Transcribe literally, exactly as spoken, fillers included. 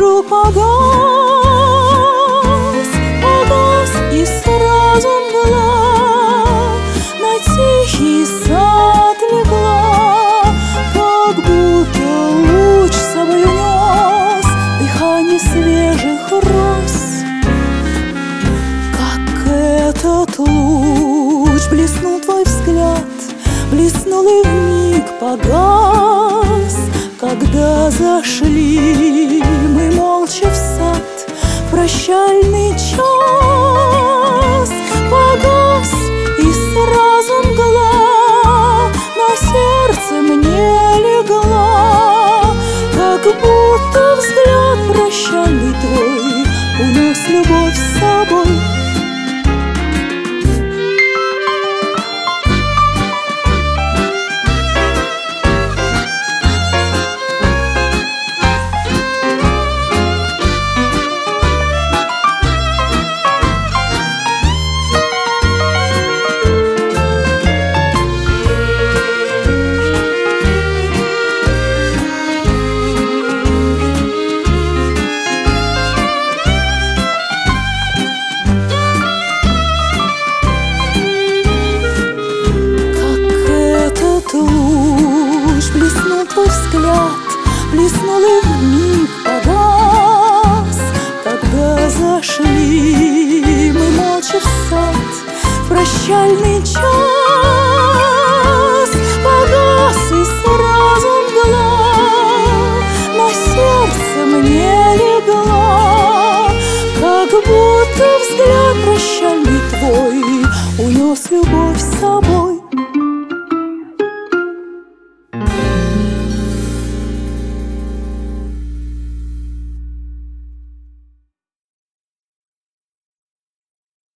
вдруг погас, погас, и сразу мгла на тихий сад легла, как будто луч с собой унес дыхание свежих роз. Как этот луч блеснул твой взгляд, блеснул и вмиг погас, когда зашли мы молча в сад. Прощальный час погас, и сразу мгла на сердце мне легла, как будто взгляд прощальный твой унес любовь с собой. Блеснул твой взгляд, блеснул и вмиг погас, когда зашли мы молча в сад. Прощальный час погас, и сразу мгла на сердце мне легла, как будто взгляд прощальный твой унес любовь с собой.